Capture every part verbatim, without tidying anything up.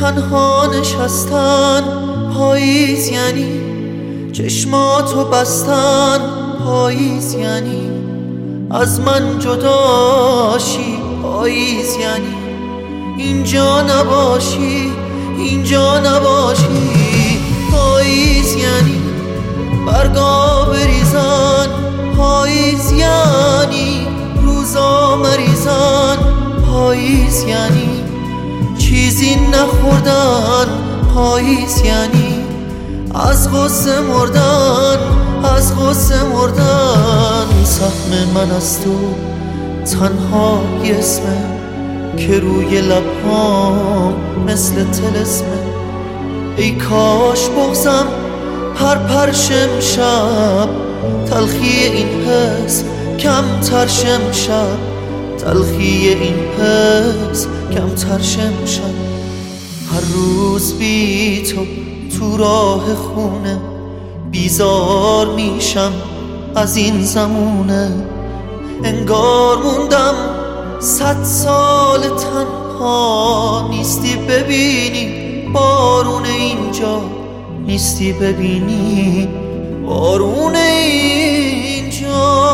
تنها نشستن پاییز یعنی چشماتو بستن پاییز یعنی از من جداشی پاییز یعنی اینجا نباشی اینجا نباشی پاییز یعنی برگا بریزن پاییز یعنی روزا مریزن پاییز یعنی چیزی نخوردن پاییز یعنی از غصه مردن از غصه مردن سهم من از تو تنها یه اسمه که روی لبهام مثل طلسمه ای کاش بغضم پر پر شم شب تلخی این حس کم تر شم شب تلخی این حس کم تر شم شب هر روز بی تو تو راه خونه بیزار میشم از این زمونه انگار موندم صد سال تنها نیستی ببینی بارون اینجا نیستی ببینی بارون اینجا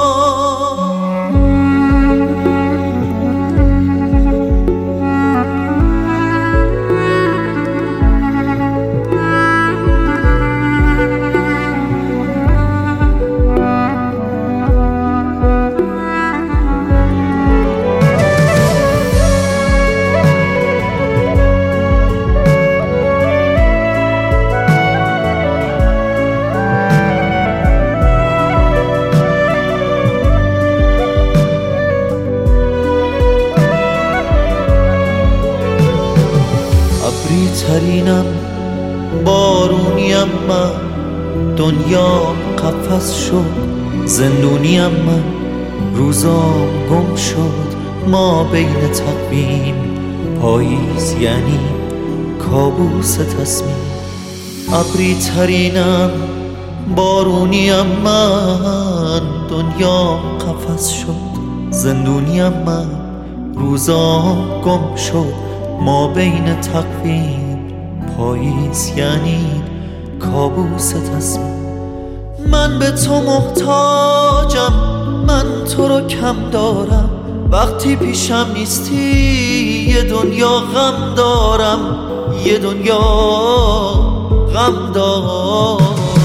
ترینم بارونیم من دنیا قفس شد زندونیم من روزام گم شد ما بین تقویم پاییز یعنی کابوس تصمیم ابری ترینم بارونیم من دنیا قفس شد زندونیم من روزام گم شد ما بین تقویم پاییز یعنی کابوس تصمیم من به تو محتاجم من تو رو کم دارم وقتی پیشم نیستی یه دنیا غم دارم یه دنیا غم دارم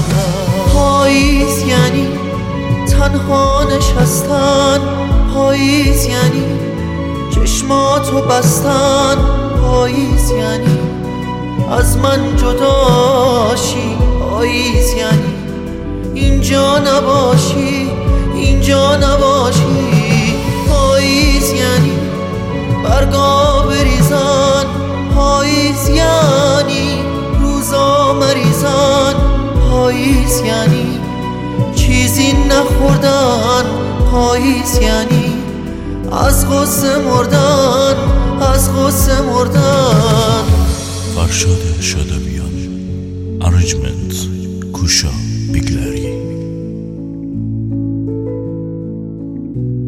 پاییز یعنی تنها نشستن پاییز یعنی چشماتو بستن پاییز یعنی از من جداشی پاییز یعنی اینجا نباشی اینجا نباشی پاییز یعنی برگا بریزن پاییز یعنی روزا مریزن پاییز یعنی چیزی نخوردن پاییز یعنی از غصه مردن از غصه مردن فرشاد شادابیان Arrangement کوشا بیگلری